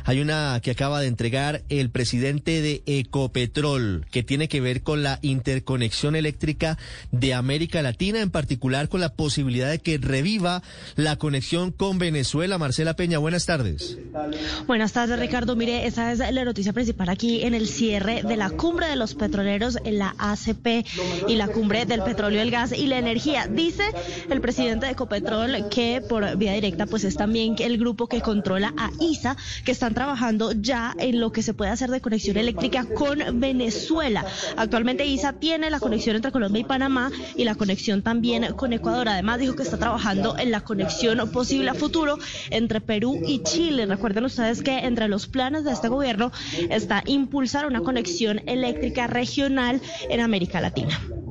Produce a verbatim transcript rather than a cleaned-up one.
Hay una que acaba de entregar el presidente de Ecopetrol, que tiene que ver con la interconexión eléctrica de América Latina, en particular con la posibilidad de que reviva la conexión con Venezuela. Marcela Peña, buenas tardes. Buenas tardes, Ricardo. Mire, esa es la noticia principal aquí en el cierre de la cumbre de los petroleros en la A C P y la cumbre del petróleo, el gas y la energía. Dice el presidente de Ecopetrol que por vía directa pues es también el grupo que controla a I S A, que están trabajando ya en lo que se puede hacer de conexión eléctrica con Venezuela. Actualmente I S A tiene la conexión entre Colombia y Panamá y la conexión también con Ecuador. Además dijo que está trabajando en la conexión posible a futuro entre Perú y Chile. Recuerden ustedes que entre los planes de este gobierno está impulsar una conexión eléctrica regional en América Latina.